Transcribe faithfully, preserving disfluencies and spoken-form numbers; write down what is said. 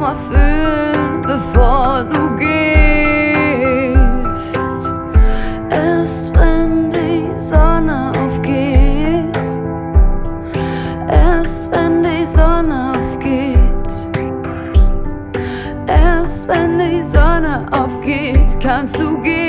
mal fühlen, bevor du gehst. Erst wenn die Sonne aufgeht, erst wenn die Sonne aufgeht, erst wenn die Sonne aufgeht, kannst du gehen.